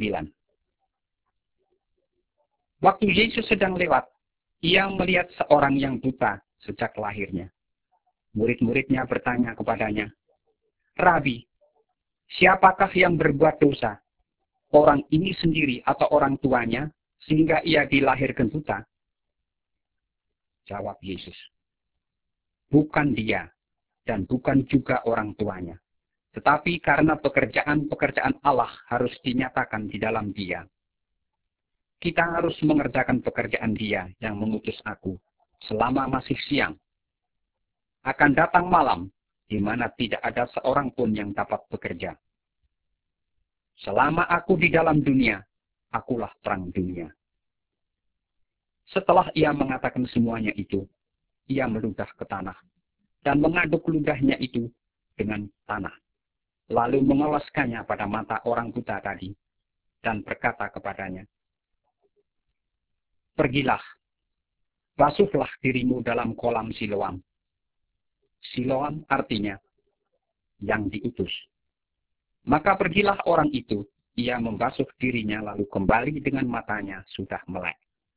9. Waktu Yesus sedang lewat, ia melihat seorang yang buta sejak lahirnya. Murid-muridnya bertanya kepadanya, "Rabi, siapakah yang berbuat dosa? Orang ini sendiri atau orang tuanya, sehingga ia dilahirkan buta?" Jawab Yesus, "Bukan dia, dan bukan juga orang tuanya. Tetapi karena pekerjaan-pekerjaan Allah harus dinyatakan di dalam dia. Kita harus mengerjakan pekerjaan dia yang mengutus aku selama masih siang. Akan datang malam, di mana tidak ada seorang pun yang dapat bekerja. Selama aku di dalam dunia, akulah terang dunia." Setelah ia mengatakan semuanya itu, ia meludah ke tanah dan mengaduk ludahnya itu dengan tanah, lalu mengoleskannya pada mata orang buta tadi dan berkata kepadanya, "Pergilah, basuhlah dirimu dalam kolam Siloam." Siloam artinya yang diutus. Maka pergilah orang itu, ia membasuh dirinya lalu kembali dengan matanya sudah melek.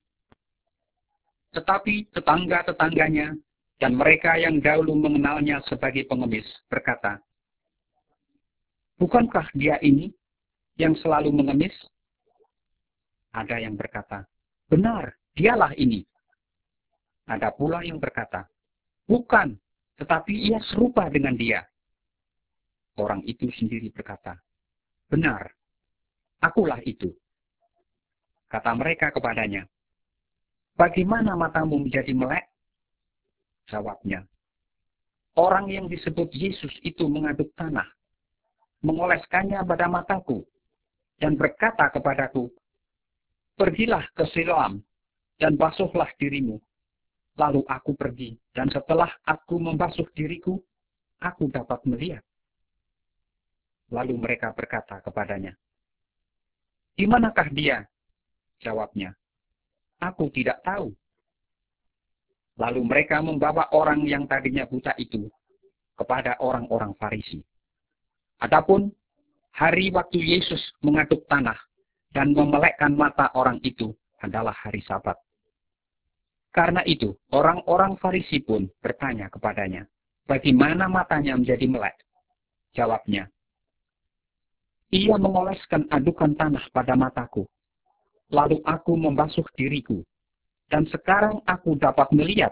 Tetapi tetangga-tetangganya dan mereka yang dahulu mengenalnya sebagai pengemis berkata, "Bukankah dia ini yang selalu mengemis?" Ada yang berkata, "Benar, dialah ini." Ada pula yang berkata, "Bukan, tetapi ia serupa dengan dia." Orang itu sendiri berkata, "Benar, akulah itu." Kata mereka kepadanya, "Bagaimana matamu menjadi melek?" Jawabnya, "Orang yang disebut Yesus itu mengaduk tanah, mengoleskannya pada mataku, dan berkata kepadaku, 'Pergilah ke Siloam, dan basuhlah dirimu.' Lalu aku pergi, dan setelah aku membasuh diriku, aku dapat melihat." Lalu mereka berkata kepadanya, "Di manakah dia?" Jawabnya, "Aku tidak tahu." Lalu mereka membawa orang yang tadinya buta itu kepada orang-orang Farisi. Adapun hari waktu Yesus mengaduk tanah dan memelekkan mata orang itu adalah hari Sabat. Karena itu, orang-orang Farisi pun bertanya kepadanya, "Bagaimana matanya menjadi melek?" Jawabnya, "Ia mengoleskan adukan tanah pada mataku, lalu aku membasuh diriku, dan sekarang aku dapat melihat."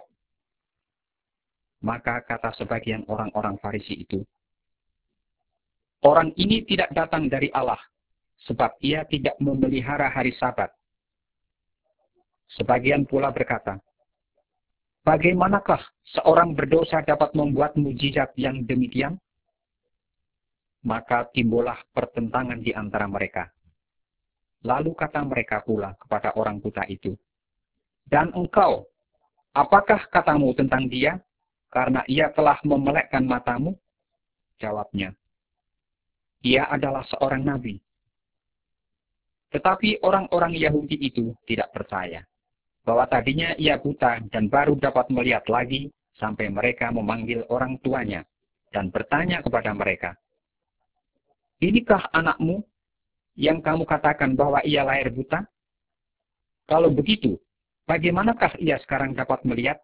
Maka kata sebagian orang-orang Farisi itu, "Orang ini tidak datang dari Allah, sebab ia tidak memelihara hari Sabat." Sebagian pula berkata, "Bagaimanakah seorang berdosa dapat membuat mujizat yang demikian?" Maka timbullah pertentangan di antara mereka. Lalu kata mereka pula kepada orang buta itu, "Dan engkau, apakah katamu tentang dia, karena ia telah memelekkan matamu?" Jawabnya, "Ia adalah seorang nabi." Tetapi orang-orang Yahudi itu tidak percaya bahwa tadinya ia buta dan baru dapat melihat lagi, sampai mereka memanggil orang tuanya dan bertanya kepada mereka, "Inikah anakmu yang kamu katakan bahwa ia lahir buta? Kalau begitu, bagaimanakah ia sekarang dapat melihat?"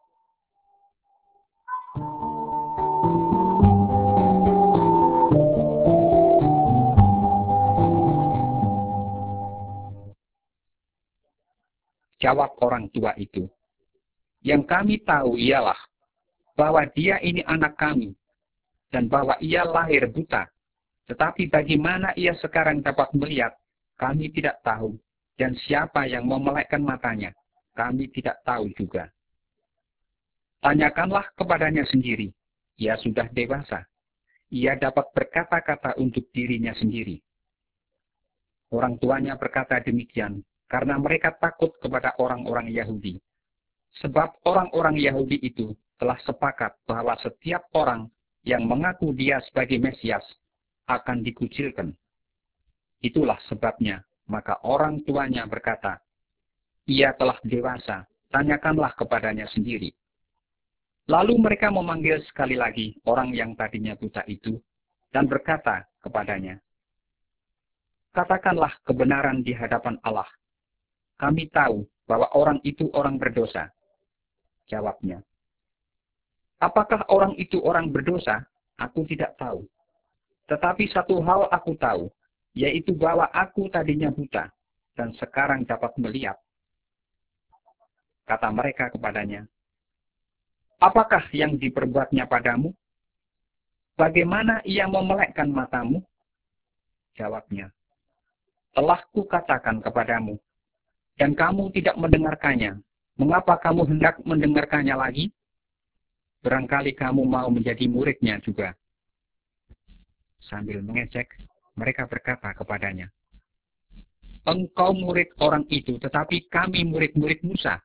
Jawab orang tua itu, "Yang kami tahu ialah bahwa dia ini anak kami, dan bahwa ia lahir buta. Tetapi bagaimana ia sekarang dapat melihat, kami tidak tahu. Dan siapa yang memelekkan matanya, kami tidak tahu juga. Tanyakanlah kepadanya sendiri. Ia sudah dewasa. Ia dapat berkata-kata untuk dirinya sendiri." Orang tuanya berkata demikian karena mereka takut kepada orang-orang Yahudi. Sebab orang-orang Yahudi itu telah sepakat bahwa setiap orang yang mengaku dia sebagai Mesias akan dikucilkan. Itulah sebabnya, maka orang tuanya berkata, "Ia telah dewasa, tanyakanlah kepadanya sendiri." Lalu mereka memanggil sekali lagi orang yang tadinya buta itu, dan berkata kepadanya, katakanlah kebenaran di hadapan Allah. Kami tahu bahwa orang itu orang berdosa. Jawabnya, apakah orang itu orang berdosa? Aku tidak tahu. Tetapi satu hal aku tahu, yaitu bahwa aku tadinya buta, dan sekarang dapat melihat. Kata mereka kepadanya, apakah yang diperbuatnya padamu? Bagaimana ia memelekkan matamu? Jawabnya, telah kukatakan kepadamu, dan kamu tidak mendengarkannya. Mengapa kamu hendak mendengarkannya lagi? Barangkali kamu mau menjadi muridnya juga. Sambil mengecek, mereka berkata kepadanya, engkau murid orang itu, tetapi kami murid-murid Musa.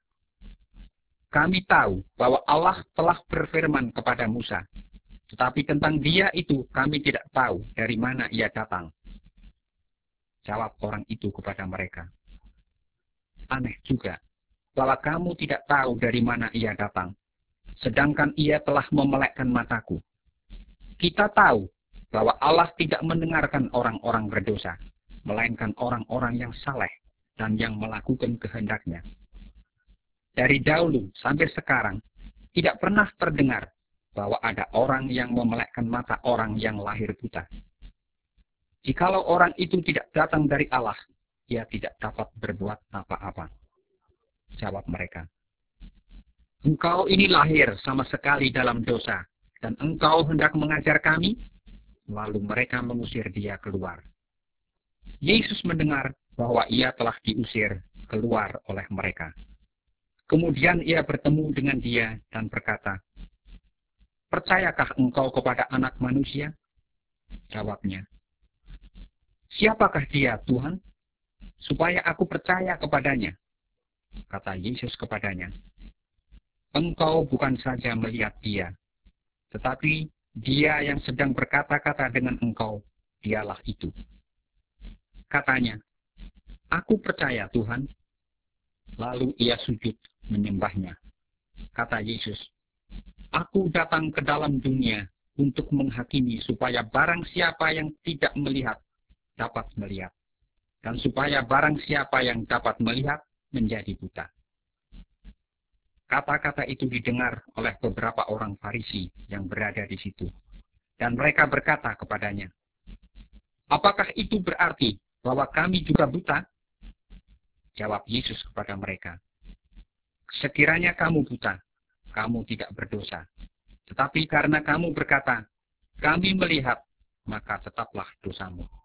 Kami tahu bahwa Allah telah berfirman kepada Musa, tetapi tentang dia itu kami tidak tahu dari mana ia datang. Jawab orang itu kepada mereka, aneh juga bahwa kamu tidak tahu dari mana ia datang, sedangkan ia telah memelekkan mataku. Kita tahu bahwa Allah tidak mendengarkan orang-orang berdosa, melainkan orang-orang yang saleh dan yang melakukan kehendaknya. Dari dahulu sampai sekarang, tidak pernah terdengar bahwa ada orang yang memelekkan mata orang yang lahir buta. Jikalau orang itu tidak datang dari Allah, ia tidak dapat berbuat apa-apa. Jawab mereka, engkau ini lahir sama sekali dalam dosa, dan engkau hendak mengajar kami? Lalu mereka mengusir dia keluar. Yesus mendengar bahwa ia telah diusir keluar oleh mereka. Kemudian ia bertemu dengan dia dan berkata, percayakah engkau kepada Anak Manusia? Jawabnya, siapakah dia, Tuhan? Supaya aku percaya kepadanya. Kata Yesus kepadanya, engkau bukan saja melihat dia, tetapi dia yang sedang berkata-kata dengan engkau, dialah itu. Katanya, aku percaya Tuhan. Lalu ia sujud menyembahnya. Kata Yesus, aku datang ke dalam dunia untuk menghakimi supaya barang siapa yang tidak melihat dapat melihat, dan supaya barang siapa yang dapat melihat menjadi buta. Kata-kata itu didengar oleh beberapa orang Farisi yang berada di situ, dan mereka berkata kepadanya, apakah itu berarti bahwa kami juga buta? Jawab Yesus kepada mereka, sekiranya kamu buta, kamu tidak berdosa. Tetapi karena kamu berkata, kami melihat, maka tetaplah dosamu.